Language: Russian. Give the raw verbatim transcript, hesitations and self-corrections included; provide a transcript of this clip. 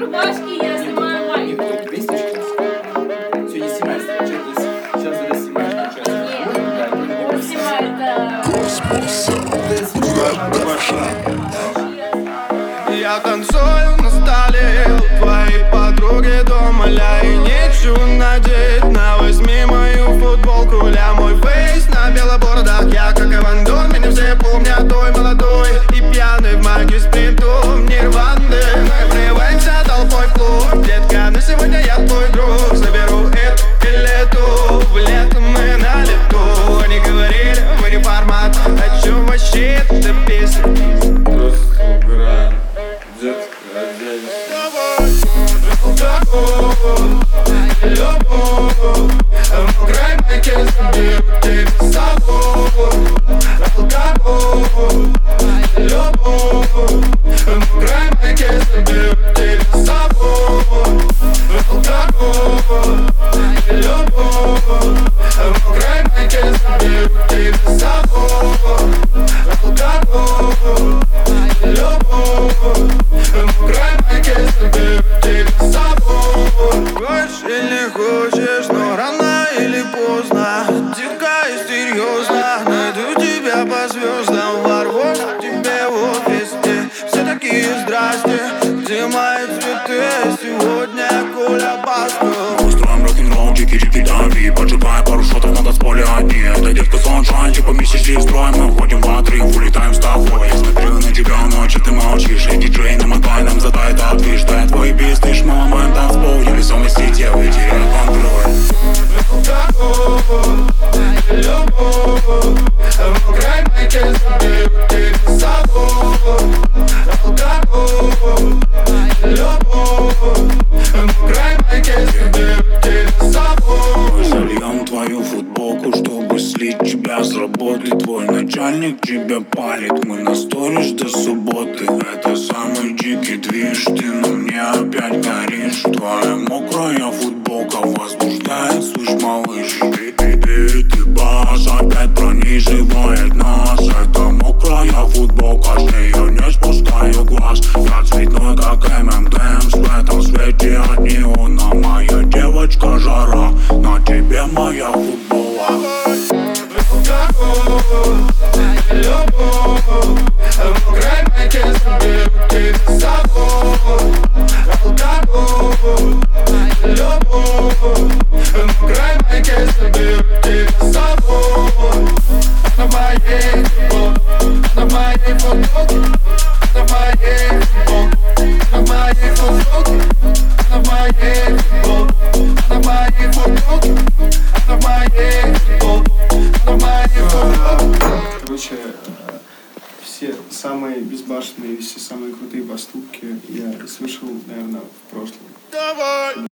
рубашки, я снимаю майку. Нет, только весь сейчас. Все, не снимай, сейчас это снимаешь, Нет, он снимает, да. Я танцую на столе у твоей подруги дома, ля, и нечего надеть. На возьми мою футболку, ля, мой фейс на белобордах. Я как Иван Дон, меня все помнят, той молодой и пьяный в магию спринтом нирванды. Мы вливаемся толпой в клуб, детка, но сегодня я твой друг. Заберу эту билету, в лето мы на лету. Они говорили, вы не формат, о чем вообще эта песня? Просто играем. Детская отдельность. Любовь, в край майке заберу тебя с собой. Алкоголь, любовь, в край майке заберу тебя с собой. Алкоголь, любовь, в край майке заберу тебя с собой. Алкоголь, любовь, в край майке заберу тебя с собой. Хочешь или хочешь, но рано или поздно, дико и серьезно, найду тебя по звездам, ворвусь к тебе в везде. Все такие здрасте, где мои цветы? Сегодня Коля Басков. Устроим рок-н-ролл, джики-джики дави, поджигая пару шотов на танцполе одни. Это детка саншайн, типа месячный строй. Мы входим в отрыв, улетаем с тобой. Я смотрю на тебя ночью, ты молчишь. Эй, диджей, намотай нам, задай этот движ. Дай твой бис, ты шмала моим танцпол. Невесомости те, вы теряют контроль. Любовь, в край майке заберу тебя с собой. Алкоголь, любовь, в край майке заберу тебя с собой. Мы зальем твою футболку, чтобы слить тебя с работы. Твой начальник тебя палит, мы на сторис до субботы. Это самый дикий движ, ты на мне опять горишь. Твоя мокрая футболка возбуждает, слышь, малыш. Ты, ты, ты, ты, бас опять пронизывает нас. Это мокрая футболка, с нее не спускаю глаз. Я цветной, как эм эм дэмс, в этом свете от неона. Моя девочка жара, на тебе моя футбола. Любовь, в край майке заберу тебя с собой. Алкоголь, любовь, в край майке заберу тебя с собой. На моей футболке, на моей футболке, на моей футболке, на моей футболке, на моей футболке, на моей футболке, на моей футболке, на моей футболке. Короче, все самые безбашенные, все самые крутые поступки я совершил, наверное, в прошлом. Давай!